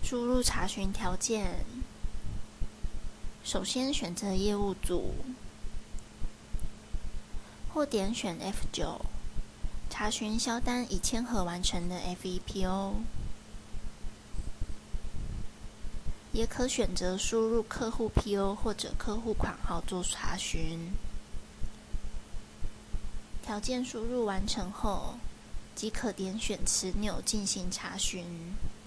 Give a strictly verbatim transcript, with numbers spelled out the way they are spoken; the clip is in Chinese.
输入查询条件，首先选择业务组，或点选 F 九， 查询销单已签核完成的 F E P O， 也可选择输入客户 P O 或者客户款号做查询。条件输入完成后，即可点选此钮进行查询。